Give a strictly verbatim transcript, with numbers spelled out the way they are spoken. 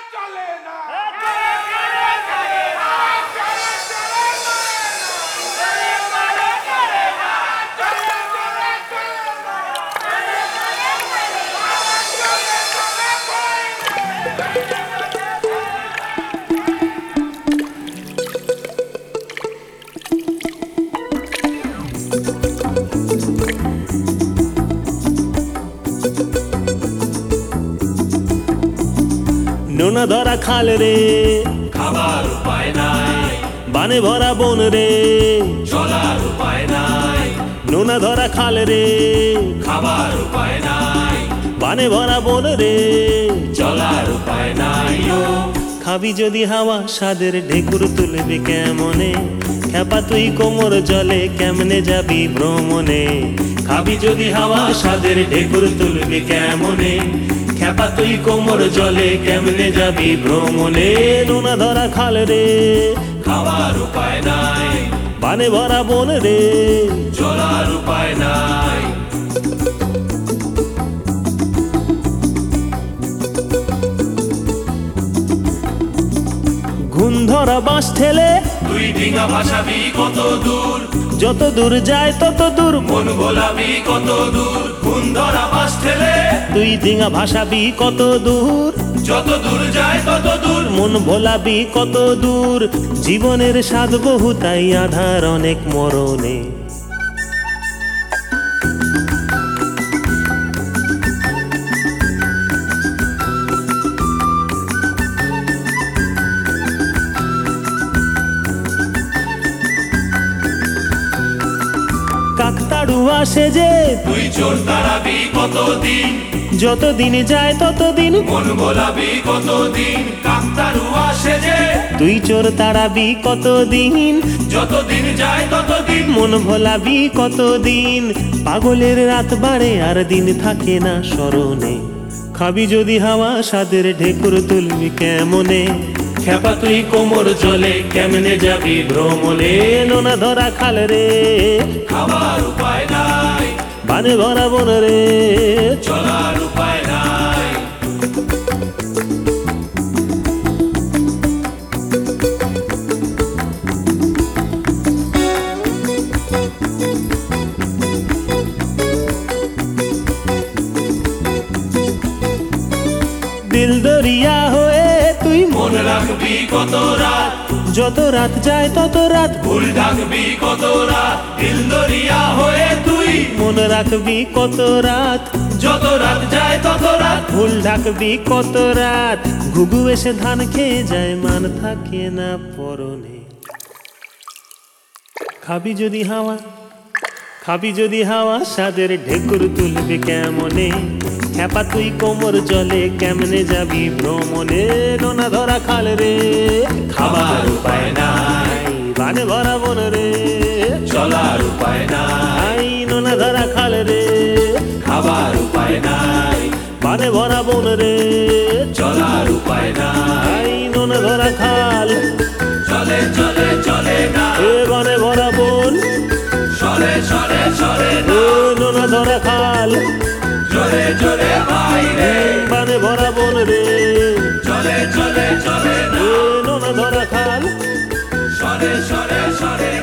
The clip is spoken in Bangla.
চলে না নোনা ধরা খাল রে, খাবার উপায় নাই, বানে ভরা বন রে, চলার উপায় নাই, নোনা ধরা খাল রে, খাবার উপায় নাই, বানে ভরা বন রে, চলার উপায় নাই। ও খাবি যদি হাওয়া সাদের ঢেকুর তুলবি কেমনে, খেপা তুই কোমর জলে কেমনে যাবি ভ্রমণে। খাবি যদি হাওয়া সাদের ঢেকুর তুলবি কেমনে, খেপা তুই কোমর জলে কেমনে যাবি ভ্রমণে। নোনা ধরা খাল রে, খাবার উপায় নাই, বানে ভরা বন রে, চলার উপায় নাই। ঘুম ধরা বাঁশ ঠেলে তুই ডিঙা ভাসাবি কত দূর, যত দূর যায় তত দূর, মন ভোলাবি কত দূর, কোন ধরা বাস ঠেলে তুই ডিঙা ভাসাবি কত দূর, যত দূর যায় তত দূর, মন ভোলাবি কত দূর। জীবনের স্বাদ বহু তাই আধার অনেক মরণে। কাকতাড়ুয়া সেজে তুই চোর তাড়াবি কতদিন, যতদিন যায় ততদিন, মন ভোলাবি কতদিন, কাকতাড়ুয়া সেজে তুই চোর তাড়াবি কতদিন, যতদিন যায় ততদিন, মন ভোলাবি কতদিন। পাগলের রাত বাড়ে আর দিন থাকে না স্মরণে। খাবি যদি হাওয়া সাদের ঢেকুর তুলবি কেমনে, খেপা তুই কোমর জলে কেমনে যাবি ভ্রমণে। নোনা ধরা খাল রে, খাবার উপায় নাই, বানে ভরা বন রে, চলার উপায় নাই। দিল দরিয়া হয়ে তুই মন রাখবি কত রাত, যত রাত যায় তত রাত, ভুল ডাকবি কত রাত, দিল দরিয়া হয়ে তুই মন রাখবি কত রাত, যত রাত যায় তত রাত, ভুল ঢাকবি কত রাত। ঘুঘু এসে ধান খেয়ে যায় মান থাকে না পরনে। খাবি যদি হাওয়া, খাবি যদি হাওয়া সাদের ঢেকুর তুলবি কেমনে, খেপা তুই কোমর জলে কেমনে যাবি ভ্রমণে। নোনা ধরা খাল রে, খাবার উপায় নাই, বানে ভরা বন রে, চলার উপায় নাই, আই নোনা ধরা খাল রে, খাবার উপায় নাই, বানে ভরা বন রে, চলার উপায় নাই। আই নোনা ধরা খাল, চলে চলে চলে না, এ বনে ভরা বন, সরে সরে সরে ও না, নোনা ধরা খাল, জোরে জোরে বাইরে, বানে ভরা বন রে, চলে চলে চলে না, এ নোনা ধরা খাল, সরে সরে সরে